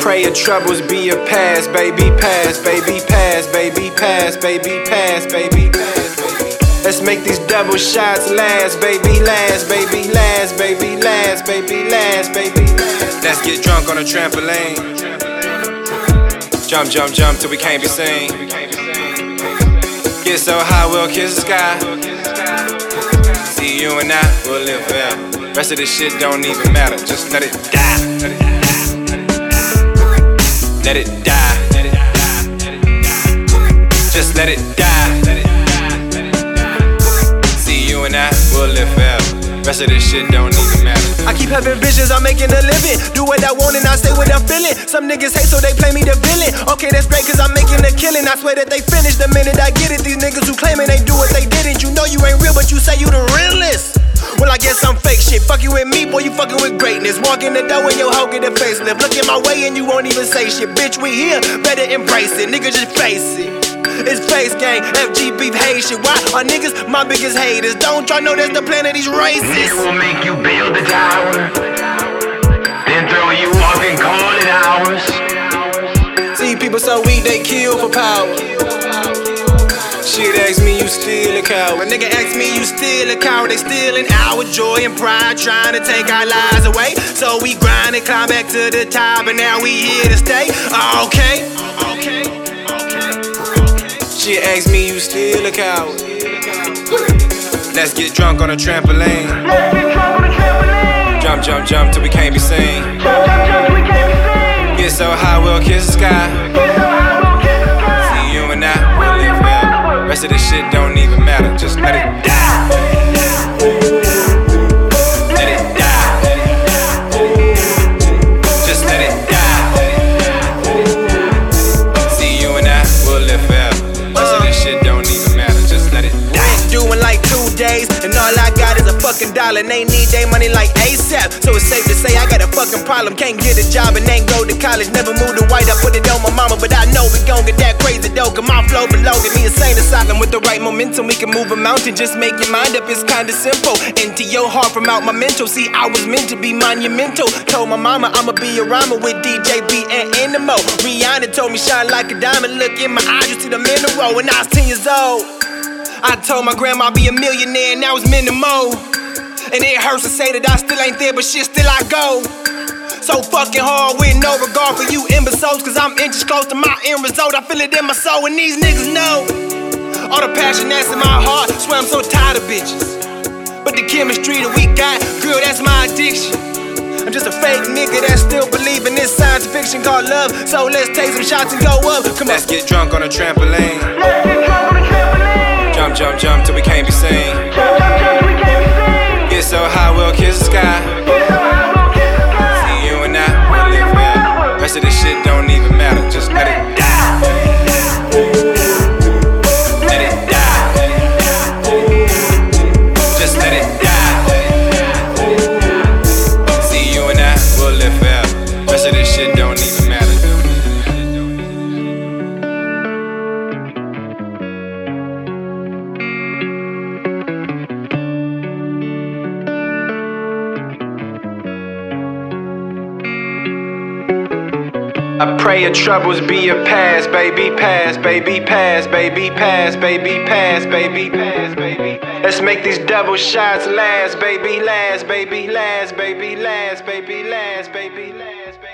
pray your troubles be your past, baby, past, baby, past, baby, past, baby, past, baby, past, baby. Let's make these double shots last, baby, last, baby, last, baby, last, baby, last, baby. Let's get drunk on a trampoline. Jump, jump, jump till we can't be seen. Get so high we'll kiss the sky. See you and I will live forever. Rest of this shit don't even matter. Just let it die. Let it die. Just let it die. See you and I will live forever. Rest of this shit don't even matter. I keep having visions, I'm making a living. Do what I want and I say what I'm feeling. Some niggas hate so they play me the villain. Okay, that's great cause I'm making a killing. I swear that they finished the minute I get it. These niggas who claiming they do what they didn't. You know you ain't real but you say you the realest. Well, I guess I'm fake shit. Fuck you with me, boy, you fucking with greatness. Walk in the door and your hoe get a facelift. Look in my way and you won't even say shit. Bitch, we here, better embrace it. Nigga, just face it. It's face gang, FG beef hate shit. Why are niggas my biggest haters? Don't y'all know that's the plan of these racists? Nigga will make you build the tower, then throw you off and call it ours. See people so weak they kill for power. Shit ask me you still a coward. A nigga ask me you still a coward. They stealing our joy and pride, trying to take our lives away. So we grind and climb back to the top, and now we here to stay. Okay. Shit ask me you still a coward. Let's get drunk on a trampoline. Jump, jump, jump till we can't be seen. Get so high we'll kiss the sky. See you and I will live forever. Rest of this shit don't even matter. Just let it die. Let it die. Just let it die. See you and I will live forever. Rest of this shit don't even matter. Just let it die. Doing like 2 days, and all I got is a fucking dollar. And they need their money like ASAP. So it's safe to say I got a fucking problem. Can't get a job and ain't go to college. Never moved to white, I put it on my mama. But I know we gon' get that crazy dough. Cause my flow below get me insane asylum. With the right momentum, we can move a mountain. Just make your mind up, it's kinda simple. Into your heart from out my mental. See, I was meant to be monumental. Told my mama I'ma be a rhymer with DJ B and Enemo. Rihanna told me shine like a diamond. Look in my eyes, you see the mineral. When I was 10 years old, I told my grandma I'd be a millionaire, and now it's minimal. And it hurts to say that I still ain't there, but shit, still I go. So fucking hard with no regard for you imbeciles. Cause I'm inches close to my end result. I feel it in my soul and these niggas know all the passion that's in my heart. Swear I'm so tired of bitches, but the chemistry that we got, girl, that's my addiction. I'm just a fake nigga that still believe in this science fiction called love. So let's take some shots and go up. Come on. Let's get drunk on a trampoline. Let's get drunk on the trampoline. Jump, jump, jump till we can't be seen. Jump, jump, jump till we can't be seen. Get so high we'll kiss the sky. Get so high we'll kiss the sky. See you and I will live forever. Rest of this shit don't even matter. Just let it die. Let it die. Just let it die. See you and I will live forever. Rest of this shit don't even matter. I pray your troubles be your past, baby, past, baby, past, baby, past, baby, past, baby, past, baby. Let's make these double shots last, baby, last, baby, last, baby, last, baby, last, baby, last, baby.